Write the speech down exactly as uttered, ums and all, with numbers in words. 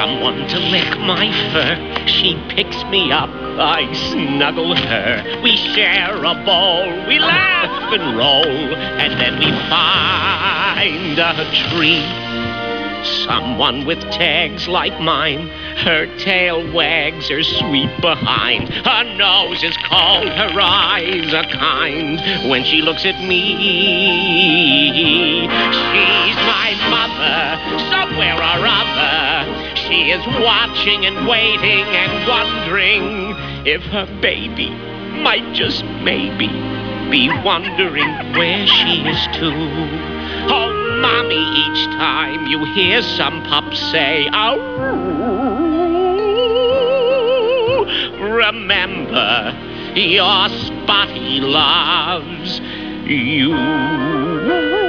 someone to lick my fur. She picks me up, I snuggle her. We share a bowl, we laugh and roll, and then we find a tree. Someone with tags like mine. Her tail wags her sweet behind. Her nose is cold, her eyes are kind. When she looks at me, she's my mother, somewhere or other. She is watching and waiting and wondering if her baby might just maybe be wondering where she is too. Oh, Mommy, each time you hear some pup say, "Ow," remember your Spotty loves you.